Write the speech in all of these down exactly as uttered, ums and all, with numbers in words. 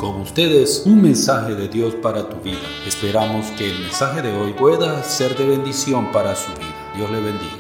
Con ustedes, un mensaje de Dios para tu vida. Esperamos que el mensaje de hoy pueda ser de bendición para su vida. Dios le bendiga.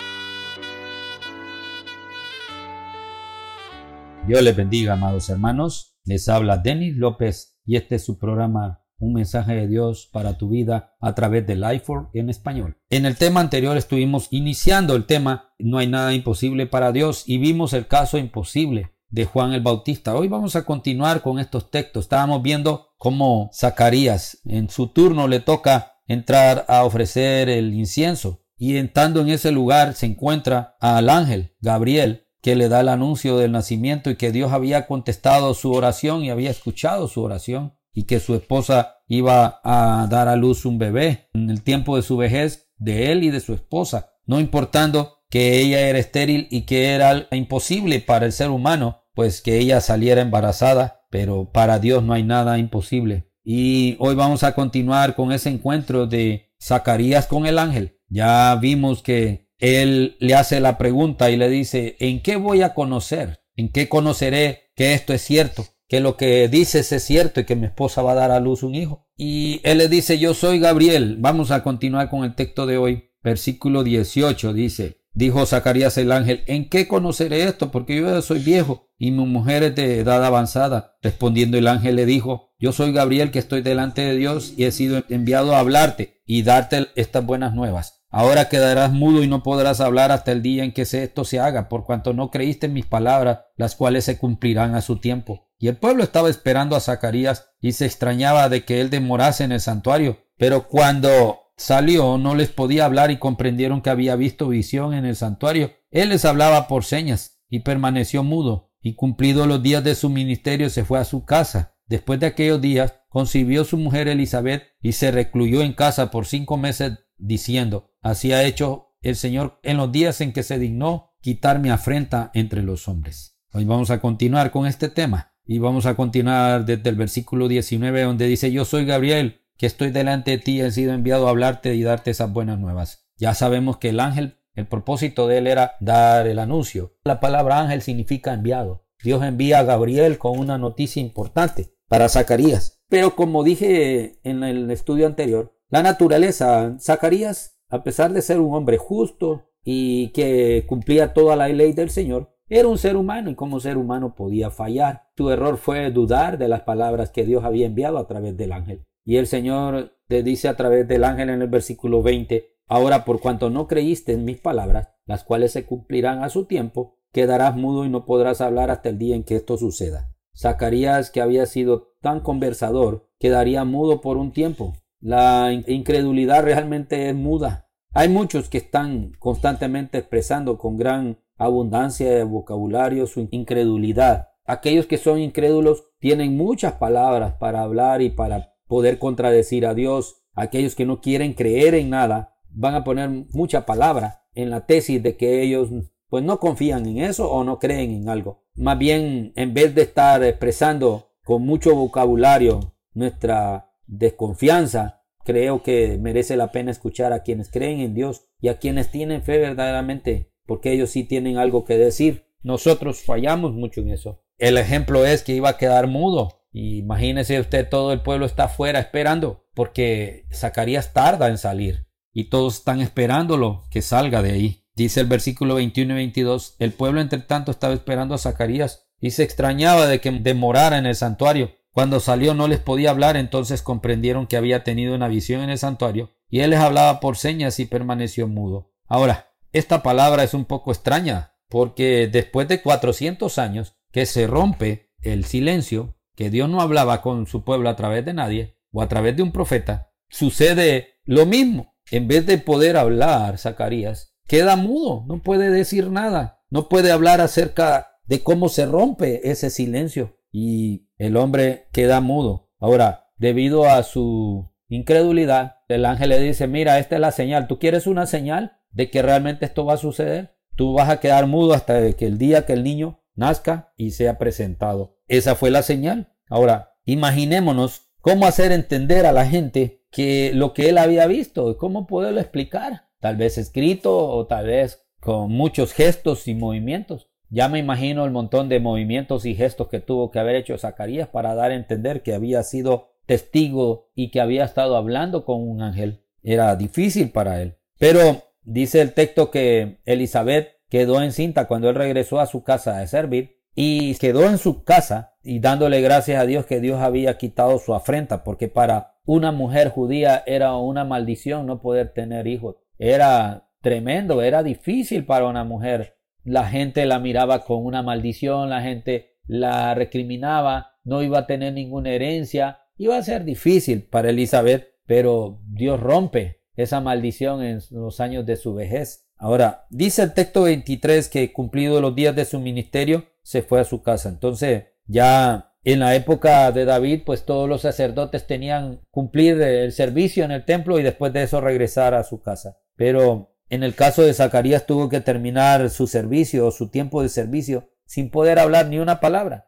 Dios les bendiga, amados hermanos. Les habla Denis López y este es su programa, un mensaje de Dios para tu vida a través de Lifeword en español. En el tema anterior estuvimos iniciando el tema No hay nada imposible para Dios y vimos el caso imposible de Juan el Bautista. Hoy vamos a continuar con estos textos. Estábamos viendo cómo Zacarías en su turno le toca entrar a ofrecer el incienso y entrando en ese lugar se encuentra al ángel Gabriel que le da el anuncio del nacimiento y que Dios había contestado su oración y había escuchado su oración y que su esposa iba a dar a luz un bebé en el tiempo de su vejez de él y de su esposa, no importando que ella era estéril y que era imposible para el ser humano pues que ella saliera embarazada, pero para Dios no hay nada imposible. Y hoy vamos a continuar con ese encuentro de Zacarías con el ángel. Ya vimos que él le hace la pregunta y le dice, ¿en qué voy a conocer? ¿En qué conoceré que esto es cierto? Que lo que dices es cierto y que mi esposa va a dar a luz un hijo. Y él le dice, yo soy Gabriel. Vamos a continuar con el texto de hoy. Versículo dieciocho dice, dijo Zacarías el ángel, ¿en qué conoceré esto? Porque yo ya soy viejo y mi mujer es de edad avanzada. Respondiendo el ángel le dijo, yo soy Gabriel que estoy delante de Dios y he sido enviado a hablarte y darte estas buenas nuevas. Ahora quedarás mudo y no podrás hablar hasta el día en que esto se haga, por cuanto no creíste en mis palabras, las cuales se cumplirán a su tiempo. Y el pueblo estaba esperando a Zacarías y se extrañaba de que él demorase en el santuario. Pero cuando salió no les podía hablar y comprendieron que había visto visión en el santuario. Él les hablaba por señas y permaneció mudo. Y cumplidos los días de su ministerio se fue a su casa. Después de aquellos días concibió su mujer Elizabeth y se recluyó en casa por cinco meses diciendo, así ha hecho el Señor en los días en que se dignó quitar mi afrenta entre los hombres. Hoy vamos a continuar con este tema y vamos a continuar desde el versículo diecinueve donde dice, yo soy Gabriel que estoy delante de ti y he sido enviado a hablarte y darte esas buenas nuevas. Ya sabemos que el ángel, el propósito de él era dar el anuncio. La palabra ángel significa enviado. Dios envía a Gabriel con una noticia importante para Zacarías. Pero como dije en el estudio anterior, la naturaleza, Zacarías, a pesar de ser un hombre justo y que cumplía toda la ley del Señor, era un ser humano y como ser humano podía fallar. Su error fue dudar de las palabras que Dios había enviado a través del ángel. Y el Señor le dice a través del ángel en el versículo veinte, ahora por cuanto no creíste en mis palabras, las cuales se cumplirán a su tiempo, quedarás mudo y no podrás hablar hasta el día en que esto suceda. Zacarías, que había sido tan conversador, quedaría mudo por un tiempo. La incredulidad realmente es muda. Hay muchos que están constantemente expresando con gran abundancia de vocabulario su incredulidad. Aquellos que son incrédulos tienen muchas palabras para hablar y para poder contradecir a Dios. Aquellos que no quieren creer en nada van a poner mucha palabra en la tesis de que ellos pues no confían en eso o no creen en algo. Más bien, en vez de estar expresando con mucho vocabulario nuestra desconfianza, creo que merece la pena escuchar a quienes creen en Dios y a quienes tienen fe verdaderamente, porque ellos sí tienen algo que decir. Nosotros fallamos mucho en eso. El ejemplo es que iba a quedar mudo. Imagínese usted, todo el pueblo está afuera esperando, porque Zacarías tarda en salir y todos están esperándolo que salga de ahí. Dice el versículo veintiuno y veintidós, el pueblo entre tanto estaba esperando a Zacarías y se extrañaba de que demorara en el santuario. Cuando salió no les podía hablar, entonces comprendieron que había tenido una visión en el santuario y él les hablaba por señas y permaneció mudo. Ahora, esta palabra es un poco extraña porque después de cuatrocientos años que se rompe el silencio, que Dios no hablaba con su pueblo a través de nadie o a través de un profeta, sucede lo mismo. En vez de poder hablar, Zacarías queda mudo, no puede decir nada, no puede hablar acerca de cómo se rompe ese silencio. Y el hombre queda mudo. Ahora, debido a su incredulidad, el ángel le dice, mira, esta es la señal. ¿Tú quieres una señal de que realmente esto va a suceder? Tú vas a quedar mudo hasta que el día que el niño nazca y sea presentado. Esa fue la señal. Ahora, imaginémonos cómo hacer entender a la gente que lo que él había visto, cómo poderlo explicar. Tal vez escrito o tal vez con muchos gestos y movimientos. ya me imagino el montón de movimientos y gestos que tuvo que haber hecho Zacarías para dar a entender que había sido testigo y que había estado hablando con un ángel. Era difícil para él. Pero dice el texto que Elizabeth quedó encinta cuando él regresó a su casa a servir, y quedó en su casa y dándole gracias a Dios que Dios había quitado su afrenta, porque para una mujer judía era una maldición no poder tener hijos. Era tremendo, era difícil para una mujer. La gente la miraba con una maldición, la gente la recriminaba, no iba a tener ninguna herencia. Iba a ser difícil para Elizabeth, pero Dios rompe esa maldición en los años de su vejez. Ahora, dice el texto veintitrés que cumplidos los días de su ministerio, se fue a su casa. Entonces, ya en la época de David, pues todos los sacerdotes tenían cumplir el servicio en el templo y después de eso regresar a su casa. Pero en el caso de Zacarías tuvo que terminar su servicio o su tiempo de servicio sin poder hablar ni una palabra.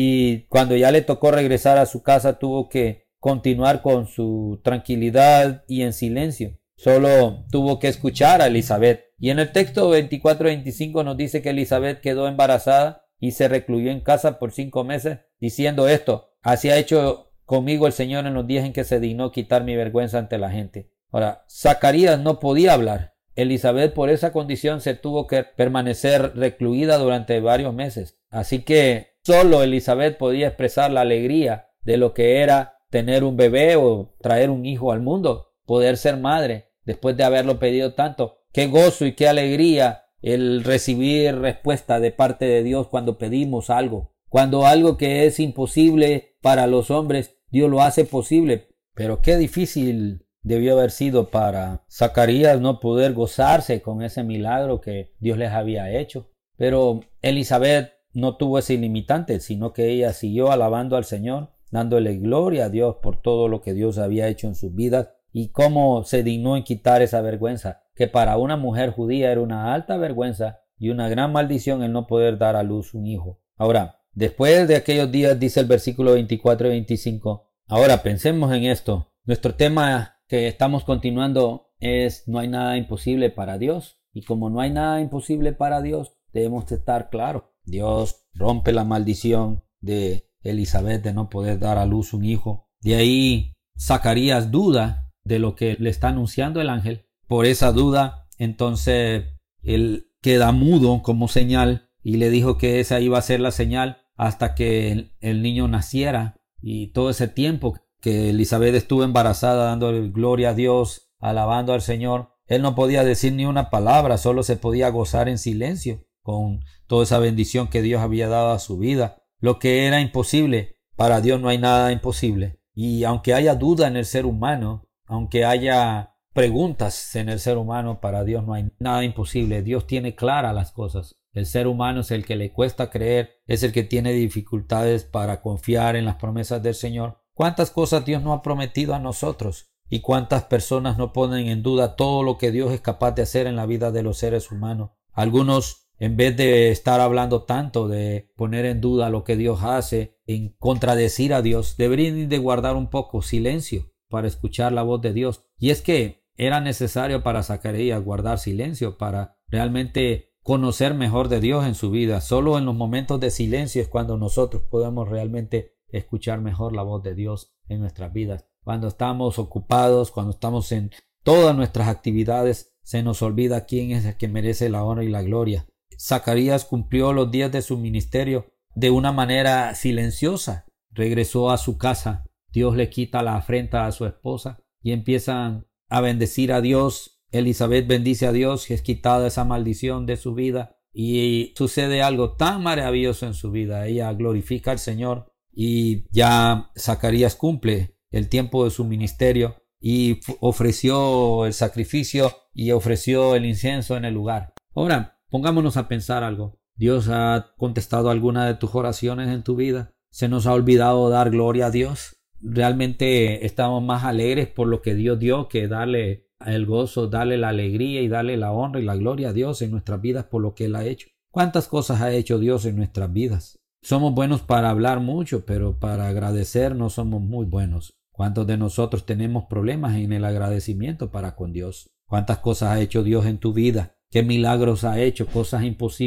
Y cuando ya le tocó regresar a su casa tuvo que continuar con su tranquilidad y en silencio. Solo tuvo que escuchar a Elizabeth. Y en el texto veinticuatro veinticinco nos dice que Elizabeth quedó embarazada y se recluyó en casa por cinco meses, diciendo esto: así ha hecho conmigo el Señor en los días en que se dignó quitar mi vergüenza ante la gente. Ahora, Zacarías no podía hablar. Elizabeth por esa condición se tuvo que permanecer recluida durante varios meses. Así que solo Elizabeth podía expresar la alegría de lo que era tener un bebé o traer un hijo al mundo, poder ser madre después de haberlo pedido tanto. Qué gozo y qué alegría el recibir respuesta de parte de Dios cuando pedimos algo. Cuando algo que es imposible para los hombres, Dios lo hace posible. Pero qué difícil debió haber sido para Zacarías no poder gozarse con ese milagro que Dios les había hecho. Pero Elizabeth no tuvo ese limitante, sino que ella siguió alabando al Señor, dándole gloria a Dios por todo lo que Dios había hecho en sus vidas y cómo se dignó en quitar esa vergüenza, que para una mujer judía era una alta vergüenza y una gran maldición el no poder dar a luz un hijo. Ahora, después de aquellos días, dice el versículo veinticuatro y veinticinco, ahora pensemos en esto. Nuestro tema que estamos continuando es: no hay nada imposible para Dios. Y como no hay nada imposible para Dios, debemos estar claros. Dios rompe la maldición de Elizabeth de no poder dar a luz un hijo. De ahí Zacarías duda de lo que le está anunciando el ángel. Por esa duda, entonces él queda mudo como señal y le dijo que esa iba a ser la señal hasta que el, el niño naciera. Y todo ese tiempo que Elizabeth estuvo embarazada, dándole gloria a Dios, alabando al Señor, él no podía decir ni una palabra, solo se podía gozar en silencio con toda esa bendición que Dios había dado a su vida. Lo que era imposible, para Dios no hay nada imposible. Y aunque haya duda en el ser humano, aunque haya preguntas en el ser humano, para Dios no hay nada imposible. Dios tiene claras las cosas. El ser humano es el que le cuesta creer, es el que tiene dificultades para confiar en las promesas del Señor. ¿Cuántas cosas Dios nos ha prometido a nosotros? ¿Y cuántas personas no ponen en duda todo lo que Dios es capaz de hacer en la vida de los seres humanos? Algunos, en vez de estar hablando tanto de poner en duda lo que Dios hace, en contradecir a Dios, deberían de guardar un poco silencio para escuchar la voz de Dios. Y es que era necesario para Zacarías guardar silencio para realmente conocer mejor de Dios en su vida. Solo en los momentos de silencio es cuando nosotros podemos realmente escuchar mejor la voz de Dios en nuestras vidas. Cuando estamos ocupados, cuando estamos en todas nuestras actividades, se nos olvida quién es el que merece la honra y la gloria. Zacarías cumplió los días de su ministerio de una manera silenciosa. Regresó a su casa. Dios le quita la afrenta a su esposa y empiezan a bendecir a Dios. Elizabeth bendice a Dios, que es quitada esa maldición de su vida, y sucede algo tan maravilloso en su vida. Ella glorifica al Señor y ya Zacarías cumple el tiempo de su ministerio y ofreció el sacrificio y ofreció el incienso en el lugar. Ahora, pongámonos a pensar algo. ¿Dios ha contestado alguna de tus oraciones en tu vida? ¿Se nos ha olvidado dar gloria a Dios? ¿Realmente estamos más alegres por lo que Dios dio que darle el gozo, darle la alegría y darle la honra y la gloria a Dios en nuestras vidas por lo que Él ha hecho? ¿Cuántas cosas ha hecho Dios en nuestras vidas? Somos buenos para hablar mucho, pero para agradecer no somos muy buenos. ¿Cuántos de nosotros tenemos problemas en el agradecimiento para con Dios? ¿Cuántas cosas ha hecho Dios en tu vida? ¿Qué milagros ha hecho? Cosas imposibles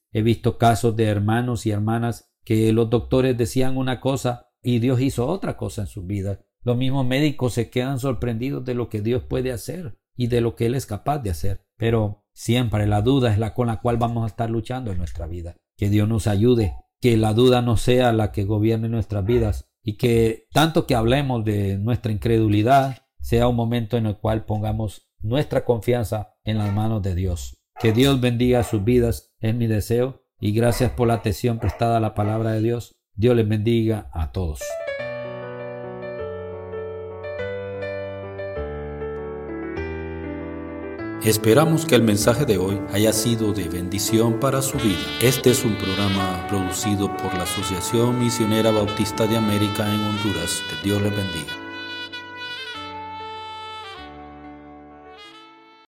He visto casos de hermanos y hermanas que los doctores decían una cosa y Dios hizo otra cosa en sus vidas. Los mismos médicos se quedan sorprendidos de lo que Dios puede hacer y de lo que Él es capaz de hacer. Pero siempre la duda es la con la cual vamos a estar luchando en nuestra vida. Que Dios nos ayude, que la duda no sea la que gobierne nuestras vidas y que tanto que hablemos de nuestra incredulidad sea un momento en el cual pongamos nuestra confianza en las manos de Dios. Que Dios bendiga sus vidas, es mi deseo, y gracias por la atención prestada a la palabra de Dios. Dios les bendiga a todos. Esperamos que el mensaje de hoy haya sido de bendición para su vida. Este es un programa producido por la Asociación Misionera Bautista de América en Honduras. Que Dios les bendiga.